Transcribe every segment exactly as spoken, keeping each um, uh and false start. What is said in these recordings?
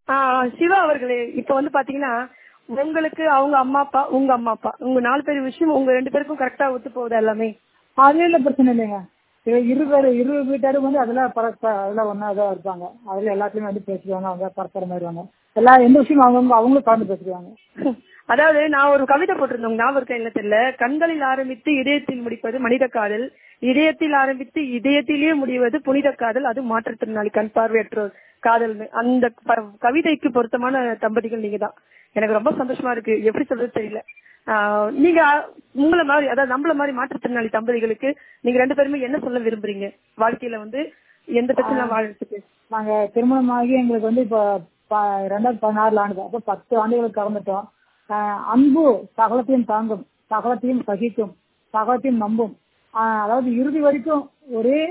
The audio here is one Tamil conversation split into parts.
ஆஹ் சிவா அவர்களே, இப்ப வந்து பாத்தீங்கன்னா உங்களுக்கு அவங்க அம்மா அப்பா, உங்க அம்மா அப்பா, உங்க நாலு பேர் விஷயம் உங்க ரெண்டு பேருக்கும் கரெக்டா ஒத்து போகுது எல்லாமே? அதுல இல்ல பிரச்சனை இல்லைங்க. இரு பேரு இரு வீட்டாரும் வந்து அதெல்லாம் பரஸ்ப அதெல்லாம் ஒன்னாதான் இருப்பாங்க. அதுல எல்லாத்துலயுமே வந்து பேசுவாங்க, அவங்க பரஸ்பரம் ஆயிடுவாங்க. எல்லா எந்த விஷயம் அவங்க அவங்களும் கலந்து பேசுவாங்க. அதாவது நான் ஒரு கவிதை போட்டிருந்தேன், ஞாபகம் இருக்கா இல்ல தெரியல. கண்களில் ஆரம்பித்து இதயத்தில் முடிப்பது மனித காதல், இதயத்தில் ஆரம்பித்து இதயத்திலேயே முடிவது புனித காதல், அது மாற்றுத்திறனாளி கண் பார்வையற்றோர் காதல். அந்த கவிதைக்கு பொருத்தமான தம்பதிகள் நீங்க தான். எனக்கு ரொம்ப சந்தோஷமா இருக்கு. எப்படி சொல்றது தெரியல. ஆஹ் நீங்க உங்களை மாதிரி, அதாவது நம்மள மாதிரி மாற்றுத்திறனாளி தம்பதிகளுக்கு நீங்க ரெண்டு பேருமே என்ன சொல்ல விரும்புறீங்க? வாழ்க்கையில வந்து எந்த பிரச்சனை வாழ்றதுக்கு? நாங்க திருமணமாகி எங்களுக்கு வந்து இப்ப ரெண்டாயிரத்தி பதினாறுல ஆனது. அப்ப பத்து ஆண்டுகளுக்கு கலந்துட்டோம். அன்பு சகலத்தையும் தாங்கும், சகலத்தையும் சகிக்கும், சகலத்தையும் நம்பும். அதாவது இறுதி வரைக்கும் ஒரே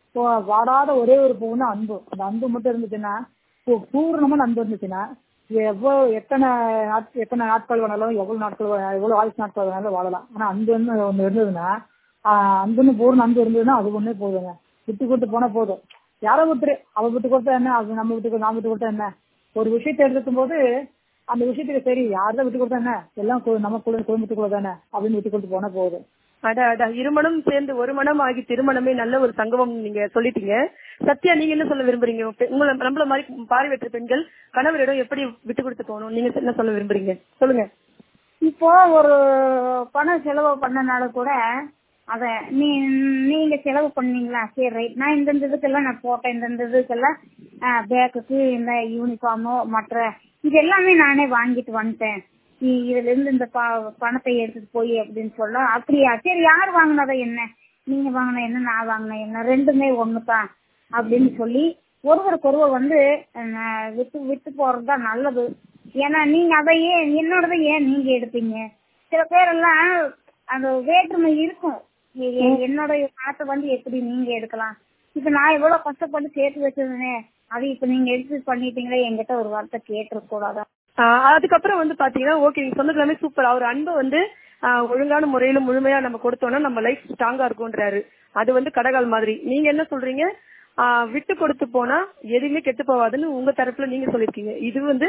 வாடாத ஒரே ஒரு பூ வந்து அன்பு. அந்த அன்பு மட்டும் இருந்துச்சுன்னா, பூர்ணமான அன்பு இருந்துச்சுன்னா எவ்வளவு எத்தனை எத்தனை நாட்கள் வேணாலும், எவ்வளவு நாட்கள் எவ்வளவு ஆயுஷ் நாட்கள் வேணாலும் வாழலாம். ஆனா அன்புன்னு ஒண்ணு இருந்ததுன்னா, ஆஹ் அன்புன்னு பூர்ண அன்பு இருந்ததுன்னா அது ஒண்ணே போதுங்க. விட்டு கொடுத்து போனா போதும். யாரோ ஒருத்தர் அவ விட்டு கொடுத்தா என்ன, அது நம்ம விட்டு நான் விட்டு கொடுத்தா என்ன? ஒரு விஷயத்தை எடுத்துக்கும் போது அந்த விஷயத்துக்கு சரி யார்தான் விட்டு கொடுத்தா என்ன, எல்லாம் நம்ம குடும்பத்துக்குள்ள தானே அப்படின்னு விட்டு கொடுத்து போனா போதும். அட அட இருமணம் சேர்ந்து ஒரு மனம் ஆகி திருமணமே நல்ல ஒரு சங்கமம் நீங்க சொல்லிட்டீங்க. சத்யா, நீங்க என்ன சொல்ல விரும்புறீங்க? உங்களை நம்மள மாதிரி பார்வையற்ற பெண்கள் கணவரிடம் எப்படி விட்டு கொடுத்து போகணும், நீங்க என்ன சொல்ல விரும்புறீங்க? சொல்லுங்க. இப்போ ஒரு பணம் செலவு பண்ணனால கூட அத நீ நீங்க செலவு பண்ணீங்களா, சரி ரைட், நான் இந்த இதுக்கெல்லாம் நான் போட்டேன், இந்த இதுக்கெல்லாம் பேக்குக்கு இந்த யூனிஃபார்மோ மற்ற இது எல்லாமே நானே வாங்கிட்டு வந்துட்டேன், இதுல இருந்து இந்த பணத்தை எடுத்துட்டு போய் அப்படின்னு சொல்ல, அப்படியா சரி யார் வாங்கினத என்ன, நீங்க வாங்கின என்ன நான் வாங்கின என்ன, ரெண்டுமே ஒண்ணுதான் அப்படின்னு சொல்லி ஒருவருக்கு ஒருவர் வந்து விட்டு விட்டு போறதுதான் நல்லது. ஏன்னா நீங்க அதையே என்னோடத ஏன் நீங்க எடுப்பீங்க? சில பேரெல்லாம் அந்த வேற்றுமை இருக்கும். என்னோட பணத்தை வந்து எப்படி நீங்க எடுக்கலாம்? இப்ப நான் எவ்வளவு கஷ்டப்பட்டு சேர்த்து வச்சிருந்தேன், அது இப்ப நீங்க எடுத்து பண்ணிட்டீங்களே, என்கிட்ட ஒரு வார்த்தை கேட்டிருக்க கூடாதா? அதுக்கப்புறம் வந்து பாத்தீங்கன்னா ஓகே, நீங்க சொன்னது எல்லாமே சூப்பர். அவர் அன்பை வந்து ஒழுங்கான முறையில முழுமையா நம்ம கொடுத்தோம்னா நம்ம லைஃப் ஸ்ட்ராங்கா இருக்கும்ன்றாரு. அது வந்து கடகால் மாதிரி. நீங்க என்ன சொல்றீங்க? ஆஹ் விட்டு கொடுத்து போனா எதுவுமே கெட்டு போவாதுன்னு உங்க தரப்புல நீங்க சொல்லிருக்கீங்க. இது வந்து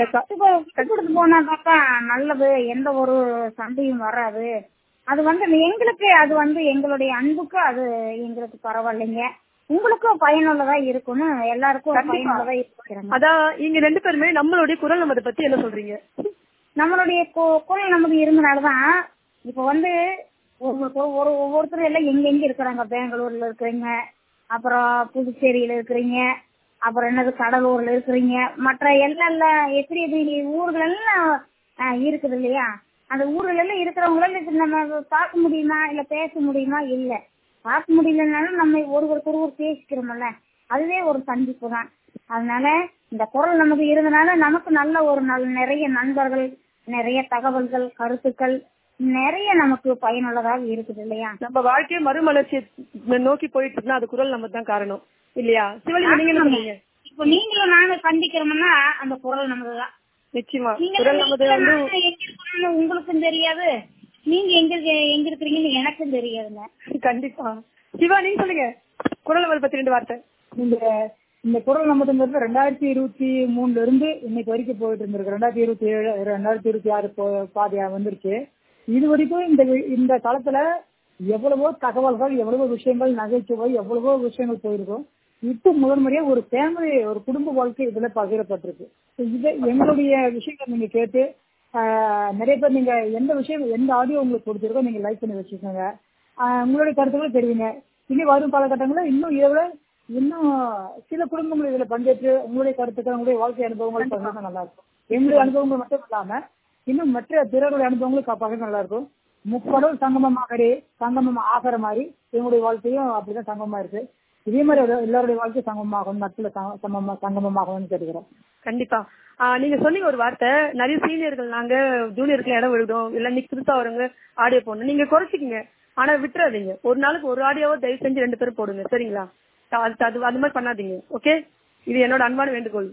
விட்டு கொடுத்து போனாக்கா நல்லது, எந்த ஒரு சண்டையும் வராது. அது வந்து எங்களுக்கு அது வந்து எங்களுடைய அன்புக்கு அது எங்களுக்கு பரவாயில்லைங்க, உங்களுக்கும் பயனுள்ளதா இருக்கும்னு எல்லாருக்கும் பயனுள்ளதா இருக்கிறாங்க. அதான் இங்க ரெண்டு பேருமே நம்மளுடைய குரல் நமதை பத்தி என்ன சொல்றீங்க? நம்மளுடைய குரல் நமக்கு இருந்தனாலதான் இப்ப வந்து ஒரு ஒவ்வொருத்தரும் எல்லாம் எங்க எங்க இருக்கிறாங்க. பெங்களூர்ல இருக்கிறீங்க, அப்புறம் புதுச்சேரியில இருக்கிறீங்க, அப்புறம் என்னது கடலூர்ல இருக்கிறீங்க, மற்ற எல்லாம் எப்படி எப்படி ஊர்கள் எல்லாம் இருக்குது இல்லையா? அந்த ஊர்கள் எல்லாம் இருக்கிறவங்களால நம்ம பார்க்க முடியுமா, இல்ல பேச முடியுமா? இல்ல, பார்க்க முடியலனாலும் நம்ம ஒருவருக்கு ஒருவர் பேசிக்கிறோம்ல, அதுவே ஒரு சந்திப்பு தான். அதனால இந்த குரல் நமக்கு இருந்தனால நமக்கு நல்ல ஒரு நல்ல நிறைய நண்பர்கள், நிறைய தகவல்கள், கருத்துக்கள் நிறைய நமக்கு பயனுள்ளதாக இருக்குது இல்லையா? நம்ம வாழ்க்கையை மறுமலர்ச்சியை நோக்கி போயிட்டு இருக்குன்னா அது குரல் நம்ம தான் காரணம் இல்லையா? சிவலிங்க, நீங்க என்ன சொல்றீங்க? இப்ப நீங்களும் நானும் கண்டிக்கிறோம்னா அந்த குரல் நமதுதான். நிச்சயமா குரல் நமது வந்து உங்களுக்கும் தெரியாது, நீங்க எங்க எங்க இருக்கிறீங்கன்னு எனக்கும் தெரியாதுங்க. கண்டிப்பா. சிவா, நீங்க சொல்லுங்க குரல் நமது பத்தி ரெண்டு வார்த்தை. இந்த இந்த குரல் நமதுங்கிறது ரெண்டாயிரத்தி இருபத்தி மூணுல இருந்து இன்னைக்கு வரைக்கும் போயிட்டு இருந்திருக்கு. ரெண்டாயிரத்தி இருபத்தி ஏழு ரெண்டாயிரத்தி இருபத்தி ஆறு பாதியா வந்துருச்சு. இது வரைக்கும் இந்த இந்த காலத்துல எவ்வளவோ தகவல்கள், எவ்வளவோ விஷயங்கள், நகைச்சுவை, எவ்வளவோ விஷயங்கள் போயிருக்கும். இப்போ முதன்முறையா ஒரு ஃபேமிலி, ஒரு குடும்ப வாழ்க்கை இதுல பகிரப்பட்டிருக்கு. இது எங்களுடைய விஷயங்கள் நீங்க கேட்டு நிறைய பேர் நீங்க எந்த விஷயம் எந்த ஆடியோ உங்களுக்கு கொடுத்துருக்கோ நீங்க லைக் பண்ணி வச்சுக்கோங்க. உங்களுடைய கருத்துக்களை தெரிவிங்க. இனி வரும் காலகட்டங்களில் இன்னும் இதை இன்னும் சில குடும்பங்கள் இதுல பங்கேற்று உங்களுடைய கருத்துக்கள், உங்களுடைய வாழ்க்கை அனுபவங்கள் பகிர்ந்து நல்லா இருக்கும். எங்களுடைய அனுபவங்கள் மட்டும் இல்லாம இன்னும் மற்ற பிறருடைய அனுபவங்களுக்கு பகிர்ந்து நல்லா இருக்கும். முப்படல் சங்கமமாகவே சங்கமம் ஆகிற மாதிரி எங்களுடைய வாழ்க்கையும் அப்படிதான் சங்கமமா இருக்கு. இதே மாதிரி எல்லாருடைய வாழ்க்கை சங்கமமாகும், நட்புல சங்கமமாகும்னு கேட்டுக்கிறோம். கண்டிப்பா. நீங்க சொன்னீங்க ஒரு வார்த்தை, நிறைய சீனியர்கள் நாங்க ஜூனியருக்கு இடம் விடுதோம், இல்ல நீ புதுசா வரவங்க ஆடியோ போடணும். நீங்க குறைச்சிக்கீங்க, ஆனா விட்டுறாதீங்க. ஒரு நாளுக்கு ஒரு ஆடியோவோ தயவு செஞ்சு ரெண்டு பேரும் போடுங்க, சரிங்களா? அது அது மாதிரி பண்ணாதீங்க, ஓகே? இது என்னோட அன்பான வேண்டுகோள்.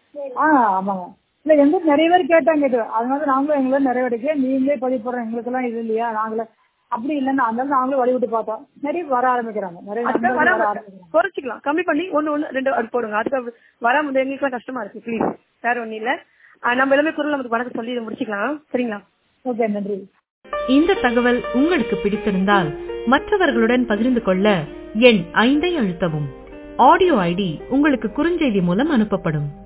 ஆஹ் ஆமாங்க. இல்ல எங்க நிறைய பேர் கேட்டாங்க இது, அதனால நாங்களும் எங்களை நிறைவேற்ற நீங்களே பதிவு போடுறோம், எங்களுக்கு எல்லாம் இது இல்லையா, நாங்களே அப்படி இல்லைன்னா அதனால நாங்களும் வழிவிட்டு பார்த்தோம். நிறைய வர ஆரம்பிக்கிறாங்க, நிறைய குறைச்சிக்கலாம், கம்மி பண்ணி ஒன்னு ஒன்னு ரெண்டு போடுங்க. அதுக்கு வராம எங்களுக்கு எல்லாம் கஷ்டமா இருக்கு, ப்ளீஸ். வேற ஒண்ணும் இல்ல. ஆஹ் நம்ம எல்லாமே குரல் நமக்கு வணக்கம் சொல்லி இதை முடிச்சுக்கலாம். சரிங்களா? ஓகே, நன்றி. இந்த தகவல் உங்களுக்கு பிடித்திருந்தால் மற்றவர்களுடன் பகிர்ந்து கொள்ள எண் ஐந்தை அழுத்தவும். ஆடியோ ஐடி உங்களுக்கு குறுஞ்செய்தி மூலம் அனுப்பப்படும்.